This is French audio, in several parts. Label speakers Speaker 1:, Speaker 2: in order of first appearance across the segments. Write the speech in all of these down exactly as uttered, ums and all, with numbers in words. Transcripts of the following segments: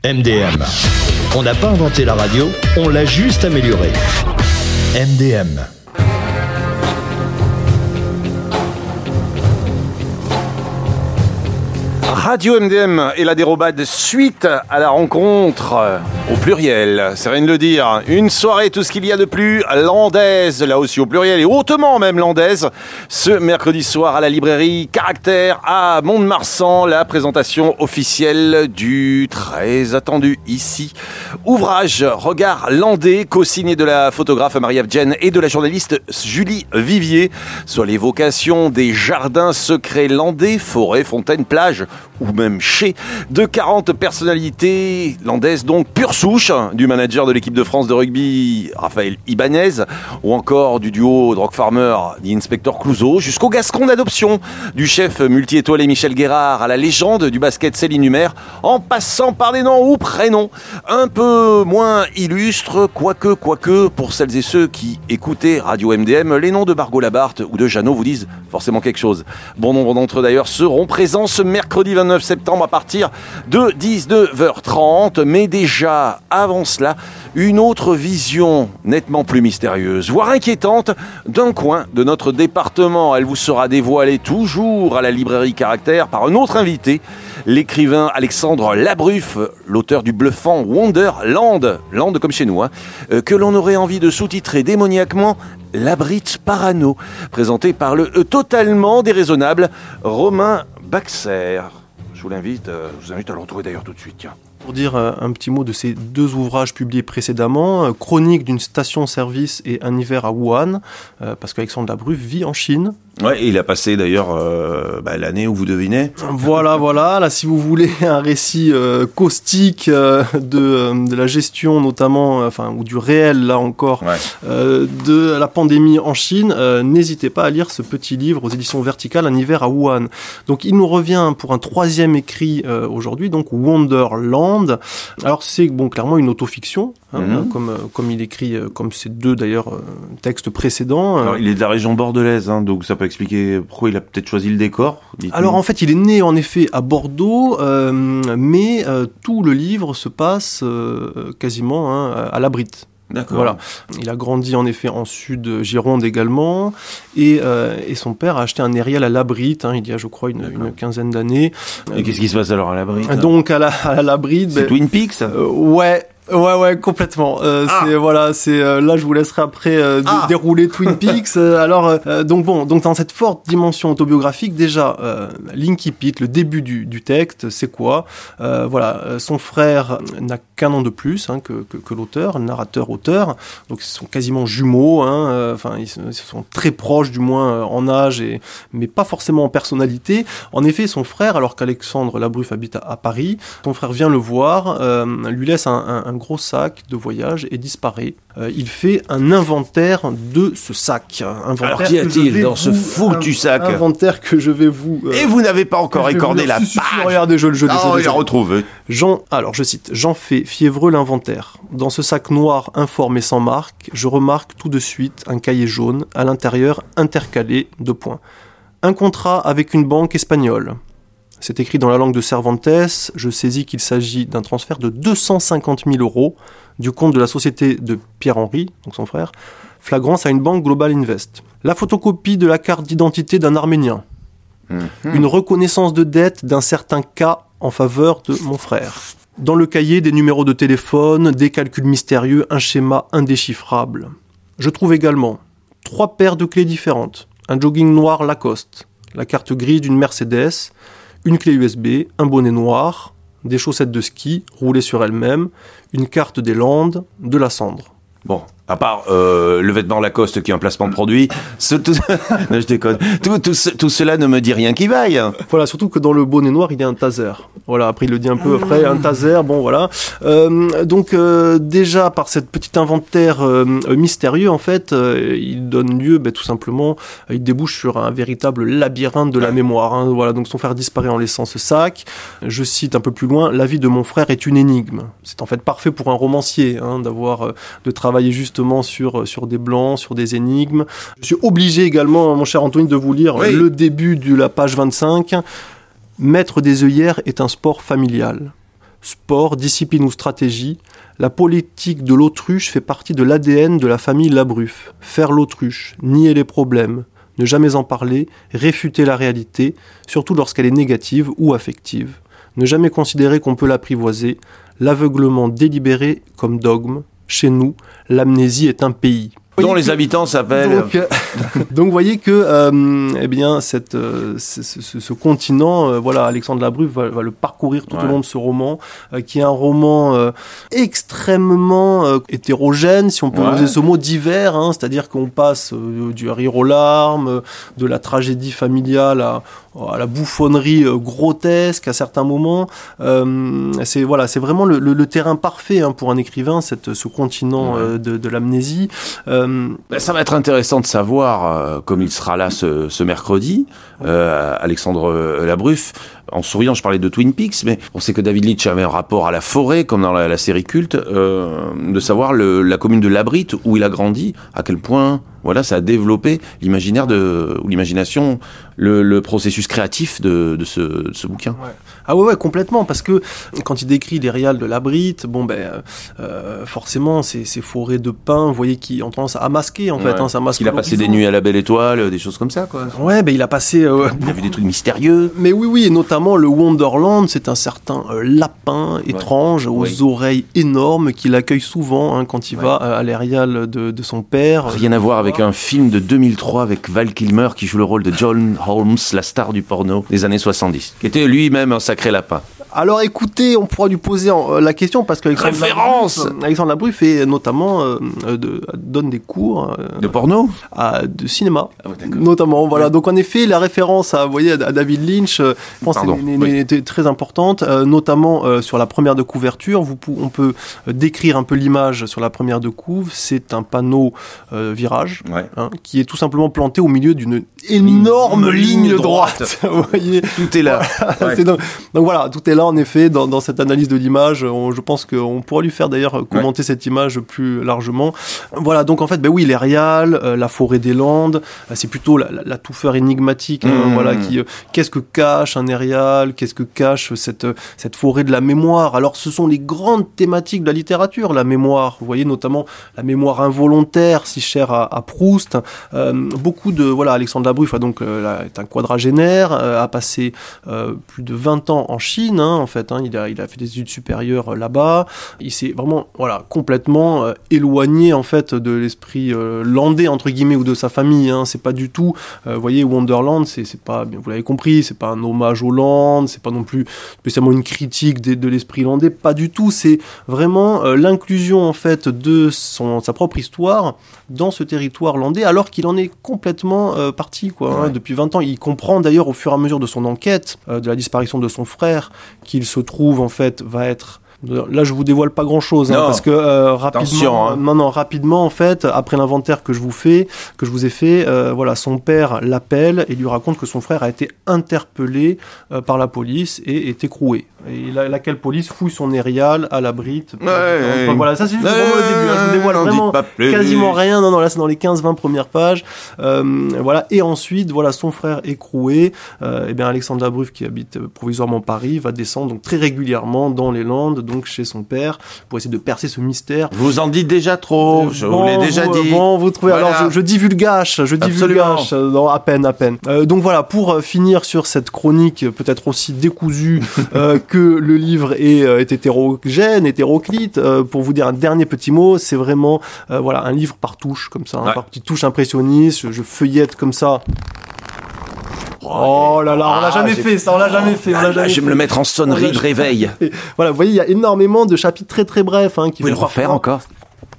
Speaker 1: M D M. On n'a pas inventé la radio, on l'a juste améliorée. M D M.
Speaker 2: Radio M D M et la dérobade suite à la rencontre au pluriel, c'est rien de le dire. Une soirée, tout ce qu'il y a de plus landaise, là aussi au pluriel et hautement même landaise, ce mercredi soir à la librairie Caractère à Mont-de-Marsan, la présentation officielle du très attendu ici ouvrage Regard landais, co-signé de la photographe Marie-Ève Jen et de la journaliste Julie Vivier, sur l'évocation des jardins secrets landais, forêts, fontaines, plages ou même chais de quarante personnalités landaises, donc pure souche, du manager de l'équipe de France de rugby Raphaël Ibanez, ou encore du duo Drog Farmer d'Inspecteur Clouseau, jusqu'au gascon d'adoption du chef multi-étoilé Michel Guérard à la légende du basket Céline Humer, en passant par des noms ou prénoms un peu moins illustres, quoique, quoique, pour celles et ceux qui écoutaient Radio M D M, les noms de Margot Labarthe ou de Jeannot vous disent forcément quelque chose. Bon nombre d'entre eux d'ailleurs seront présents ce mercredi vingt-neuf septembre à partir de dix-neuf heures trente, mais déjà avant cela, une autre vision nettement plus mystérieuse, voire inquiétante, d'un coin de notre département. Elle vous sera dévoilée toujours à la librairie Caractère par un autre invité, l'écrivain Alexandre Labruffe, l'auteur du bluffant Wonderland, land comme chez nous, hein, euh, que l'on aurait envie de sous-titrer démoniaquement L'Abrite Parano, présenté par le euh, totalement déraisonnable Romain Baxer. Je vous l'invite, euh, je vous invite à le retrouver d'ailleurs tout de suite, tiens.
Speaker 3: Pour dire euh, un petit mot de ces deux ouvrages publiés précédemment, euh, Chronique d'une station-service et Un hiver à Wuhan, euh, parce qu'Alexandre Labruffe vit en Chine.
Speaker 2: Ouais, et il a passé d'ailleurs euh, bah, l'année où vous devinez.
Speaker 3: Voilà, voilà. Là, si vous voulez un récit euh, caustique euh, de, euh, de la gestion, notamment, euh, enfin, ou du réel, là encore, ouais. euh, de la pandémie en Chine, euh, n'hésitez pas à lire ce petit livre aux éditions Verticales, Un hiver à Wuhan. Donc, il nous revient pour un troisième écrit euh, aujourd'hui, donc Wonderland. Alors, c'est bon, clairement une autofiction, hein, mm-hmm. hein, comme, comme il écrit, euh, comme ces deux d'ailleurs euh, textes précédents.
Speaker 2: Alors, il est de la région bordelaise, hein, donc ça peut expliquer pourquoi il a peut-être choisi le décor.
Speaker 3: Alors en fait, il est né en effet à Bordeaux, euh, mais euh, tout le livre se passe euh, quasiment hein, à l'Abrite.
Speaker 2: D'accord.
Speaker 3: Voilà. Il a grandi en effet en sud Gironde également, et, euh, et son père a acheté un érial à l'Abrite, hein, il y a je crois une, une quinzaine d'années.
Speaker 2: Et qu'est-ce qui se passe alors à l'Abrite ?
Speaker 3: Donc à la à l'Abrite,
Speaker 2: c'est ben, Twin Peaks.
Speaker 3: Euh, ouais. Ouais ouais complètement. Euh, ah. C'est voilà c'est euh, là je vous laisserai après euh, ah. dérouler Twin Peaks. euh, alors euh, donc bon donc dans cette forte dimension autobiographique déjà euh, l'incipit, le début du, du texte c'est quoi euh, voilà euh, son frère n'a qu'un an de plus hein, que, que que l'auteur, le narrateur auteur, donc ils sont quasiment jumeaux hein, enfin euh, ils, ils sont très proches du moins euh, en âge et mais pas forcément en personnalité. En effet son frère, alors qu'Alexandre Labruffe habite à, à Paris, son frère vient le voir, euh, lui laisse un, un, un gros sac de voyage et disparaît. Euh, il fait un inventaire de ce sac. Inventaire
Speaker 2: Alors qu'y a-t-il dans ce foutu sac ?
Speaker 3: Inventaire que je vais vous...
Speaker 2: Euh, et vous n'avez pas encore écorné la page.
Speaker 3: Regardez, je le jeu.
Speaker 2: Oh, il a retrouvé.
Speaker 3: Jean, alors je cite, J'en fais fiévreux l'inventaire. Dans ce sac noir informe et sans marque, je remarque tout de suite un cahier jaune, à l'intérieur intercalé de points. Un contrat avec une banque espagnole. C'est écrit dans la langue de Cervantes, je saisis qu'il s'agit d'un transfert de deux cent cinquante mille euros du compte de la société de Pierre-Henri, donc son frère, flagrance à une banque Global Invest. La photocopie de la carte d'identité d'un Arménien. Mmh. Une reconnaissance de dette d'un certain cas en faveur de mon frère. Dans le cahier, des numéros de téléphone, des calculs mystérieux, un schéma indéchiffrable. Je trouve également trois paires de clés différentes. Un jogging noir Lacoste, la carte grise d'une Mercedes, une clé U S B, un bonnet noir, des chaussettes de ski roulées sur elles-mêmes, une carte des Landes, de la cendre.
Speaker 2: Bon, à part euh, le vêtement Lacoste qui est un placement de produit, ce, tout, non, je déconne. Tout, tout, tout cela ne me dit rien qui vaille.
Speaker 3: Voilà, surtout que dans le bonnet noir, il y a un taser. Voilà, après il le dit un peu après, un taser, bon voilà. Euh, donc euh, déjà par cette petite inventaire euh, mystérieux, en fait, euh, il donne lieu, ben, tout simplement, il débouche sur un véritable labyrinthe de la mémoire. Hein. Voilà, donc son frère disparaît en laissant ce sac. Je cite un peu plus loin, la vie de mon frère est une énigme. C'est en fait parfait pour un romancier, hein, d'avoir euh, de travailler justement sur sur des blancs, sur des énigmes. Je suis obligé également, mon cher Anthony, de vous lire oui. le début de la page vingt-cinq. Mettre des œillères est un sport familial. sport, discipline ou stratégie, la politique de l'autruche fait partie de l'A D N de la famille Labruff. Faire l'autruche, nier les problèmes, ne jamais en parler, réfuter la réalité, surtout lorsqu'elle est négative ou affective. Ne jamais considérer qu'on peut l'apprivoiser, l'aveuglement délibéré comme dogme. Chez nous, l'amnésie est un pays.
Speaker 2: Dont les habitants s'appellent...
Speaker 3: Donc, euh, donc vous voyez que euh, eh bien, cette, euh, ce, ce, ce continent, euh, voilà, Alexandre Labruff va, va le parcourir tout ouais. au long de ce roman, euh, qui est un roman euh, extrêmement euh, hétérogène, si on peut ouais. user ce mot, divers, hein, c'est-à-dire qu'on passe euh, du rire aux larmes, euh, de la tragédie familiale à, à la bouffonnerie euh, grotesque à certains moments. Euh, c'est, voilà, c'est vraiment le, le, le terrain parfait hein, pour un écrivain, cette, ce continent ouais. euh, de, de l'amnésie. Euh,
Speaker 2: Ben, ça va être intéressant de savoir, euh, comme il sera là ce, ce mercredi, euh, Alexandre Labruff. En souriant, je parlais de Twin Peaks, mais on sait que David Leitch avait un rapport à la forêt, comme dans la, la série culte, euh, de savoir le, la commune de Labrit, où il a grandi, à quel point voilà, ça a développé l'imaginaire de, ou l'imagination, le, le processus créatif de, de, ce, de ce bouquin.
Speaker 3: Ouais. Ah ouais, ouais, complètement, parce que quand il décrit les réals de Labrit, bon ben, euh, forcément, ces, ces forêts de pins, vous voyez, qui ont tendance à masquer, en ouais. fait, hein, ça masque.
Speaker 2: Il a passé des nuits à la Belle Étoile, des choses comme ça, quoi.
Speaker 3: Ouais, ben il a passé. Euh,
Speaker 2: il a vu des trucs mystérieux.
Speaker 3: Mais oui, oui, et notamment le Wonderland, c'est un certain euh, lapin étrange ouais. aux oui. oreilles énormes qui l'accueille souvent hein, quand il ouais. va euh, à l'érial de, de son père.
Speaker 2: Rien à voir avec un film de deux mille trois avec Val Kilmer qui joue le rôle de John Holmes, la star du porno des années soixante-dix, qui était lui-même un sacré lapin.
Speaker 3: Alors écoutez, on pourra lui poser en, euh, la question parce qu'Alexandre
Speaker 2: Référence
Speaker 3: Labruff, Alexandre Labruff fait notamment euh, de, donne des cours euh,
Speaker 2: de porno,
Speaker 3: à, de cinéma,
Speaker 2: ah ouais,
Speaker 3: notamment. Voilà. Ouais. Donc en effet, la référence à, vous voyez, à David Lynch, euh, je pense Pardon, est, oui. est, est très importante, euh, notamment euh, sur la première de couverture. Vous, on peut décrire un peu l'image sur la première de couve. C'est un panneau euh, virage
Speaker 2: ouais.
Speaker 3: hein, qui est tout simplement planté au milieu d'une énorme ligne, ligne droite. droite. Vous voyez,
Speaker 2: tout est là.
Speaker 3: Voilà. Ouais. donc, donc voilà, tout est là. En effet, dans, dans cette analyse de l'image, on, je pense qu'on pourra lui faire d'ailleurs commenter ouais. cette image plus largement. Voilà, donc en fait, ben oui, les réals, euh, la forêt des Landes, euh, c'est plutôt la, la, la touffeur énigmatique, mmh. hein, voilà, qui, euh, qu'est-ce que cache un érial, qu'est-ce que cache cette, cette forêt de la mémoire. Alors, ce sont les grandes thématiques de la littérature, la mémoire. Vous voyez, notamment la mémoire involontaire, si chère à, à Proust. Euh, beaucoup de, voilà, Alexandre Labruff, donc, euh, là, est un quadragénaire, euh, a passé euh, plus de vingt ans en Chine, hein, en fait, hein, il a, il a fait des études supérieures euh, là-bas. Il s'est vraiment, voilà, complètement euh, éloigné en fait de l'esprit euh, landais entre guillemets ou de sa famille. Hein. C'est pas du tout, euh, vous voyez, Wonderland, c'est, c'est pas, vous l'avez compris, c'est pas un hommage aux Landes, c'est pas non plus spécialement une critique de, de l'esprit landais, pas du tout. C'est vraiment euh, l'inclusion en fait de son, sa propre histoire dans ce territoire landais, alors qu'il en est complètement euh, parti, quoi. Ouais. Hein. Depuis vingt ans, il comprend d'ailleurs au fur et à mesure de son enquête euh, de la disparition de son frère qu'il se trouve en fait va être. Là, je vous dévoile pas grand-chose, hein, parce que euh, rapidement,
Speaker 2: hein.
Speaker 3: non, non, rapidement, en fait, après l'inventaire que je vous fais, que je vous ai fait, euh, voilà, son père l'appelle et lui raconte que son frère a été interpellé euh, par la police et est écroué. Et la, laquelle police fouille son érial à Labrit.
Speaker 2: Ouais, ouais,
Speaker 3: enfin, voilà, ça c'est juste ouais, vraiment le début. Hein, je vous dévoile vraiment quasiment rien. Non, non, là c'est dans les quinze vingt premières pages. Euh, voilà, et ensuite, voilà, son frère écroué. Euh, et bien Alexandre Labruff, qui habite provisoirement Paris, va descendre donc très régulièrement dans les Landes, donc chez son père, pour essayer de percer ce mystère.
Speaker 2: Vous en dites déjà trop, je bon, vous l'ai déjà
Speaker 3: vous,
Speaker 2: dit.
Speaker 3: Bon, vous trouvez, voilà. Alors je, je divulgâche, je divulgâche, non, à peine, à peine. Euh, donc voilà, pour euh, finir sur cette chronique peut-être aussi décousue euh, que le livre est, euh, est hétérogène, hétéroclite, euh, pour vous dire un dernier petit mot, c'est vraiment euh, voilà, un livre par touche, comme ça, hein, ouais. par petite touche impressionniste, je, je feuillette comme ça. Oh là là, on l'a ah, jamais fait ça, on l'a jamais fait. On l'a jamais
Speaker 2: je vais
Speaker 3: fait.
Speaker 2: me le mettre en sonnerie de réveil.
Speaker 3: Voilà, vous voyez, il y a énormément de chapitres très très brefs. Hein, qui
Speaker 2: vous pouvez le refaire
Speaker 3: parfois...
Speaker 2: encore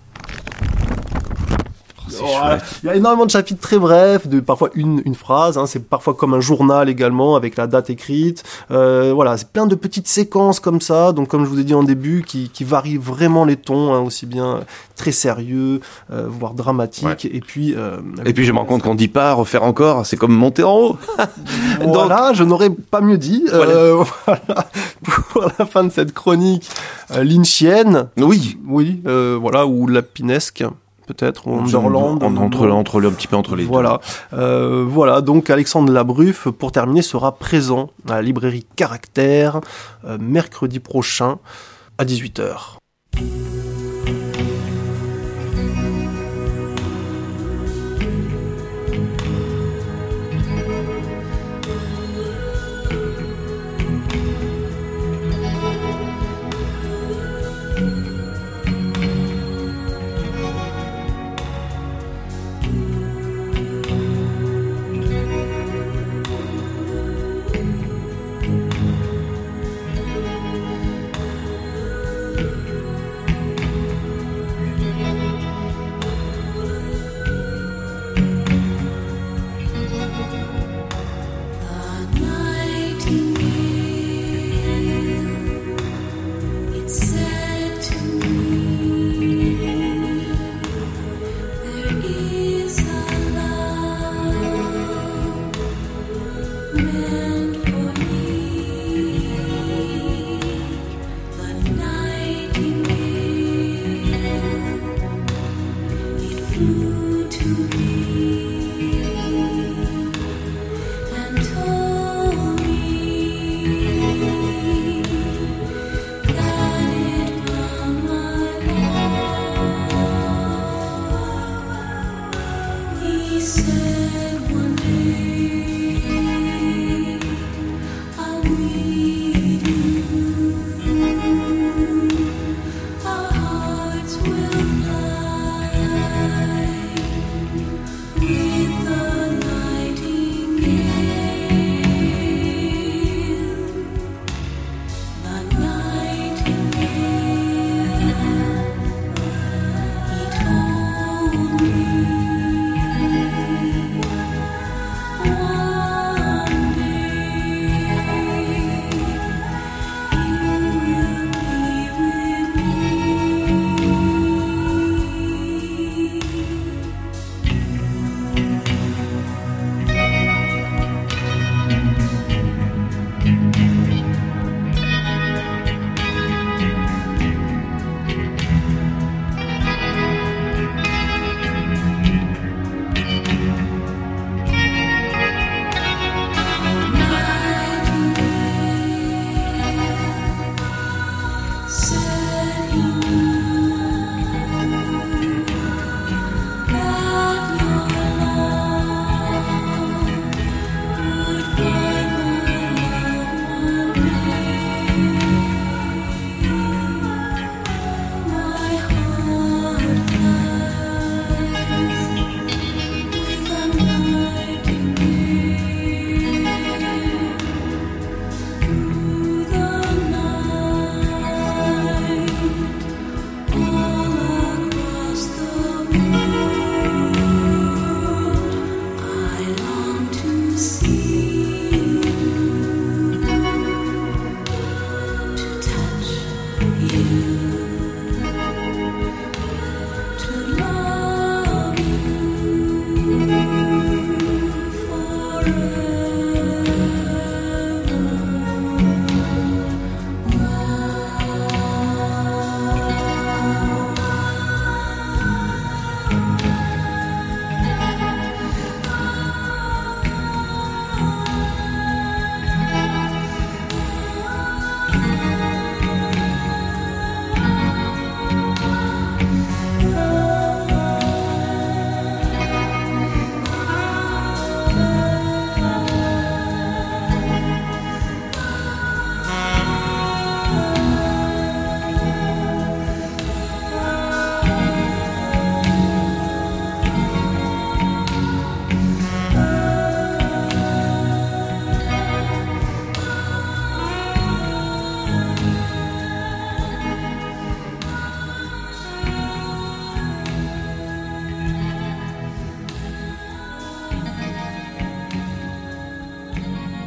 Speaker 3: Voilà. Il y a énormément de chapitres très brefs, de parfois une, une phrase, hein, c'est parfois comme un journal également, avec la date écrite. Euh, voilà, c'est plein de petites séquences comme ça, donc comme je vous ai dit en début, qui, qui varient vraiment les tons, hein, aussi bien très sérieux, euh, voire dramatique. Ouais. Et puis, euh,
Speaker 2: et puis je me rends compte qu'on dit pas refaire encore, c'est comme monter en haut.
Speaker 3: Voilà, donc... je n'aurais pas mieux dit. Voilà. Euh, voilà, pour la fin de cette chronique euh, lynchienne.
Speaker 2: Oui.
Speaker 3: Oui, euh, voilà, ou lapinesque. peut-être, ou Underland.
Speaker 2: En, entre, entre, entre, un petit peu entre les
Speaker 3: voilà.
Speaker 2: deux.
Speaker 3: Euh, voilà, donc Alexandre Labruffe, pour terminer, sera présent à la librairie Caractère, euh, mercredi prochain, à dix-huit heures.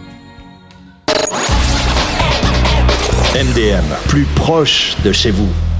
Speaker 1: M D M, plus proche de chez vous.